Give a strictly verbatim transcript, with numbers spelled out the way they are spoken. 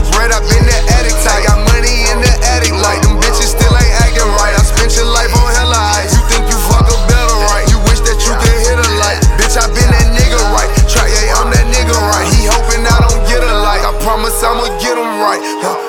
bread, I been the addict type. Got money in the attic, like them bitches still ain't acting right. I spent your life on hella ice. You think you fuck a better right? You wish that you could hit a light. Bitch, I been that nigga right. Try, yeah, I'm that nigga right. He hoping I don't get a light. I promise I'ma get him right. Huh?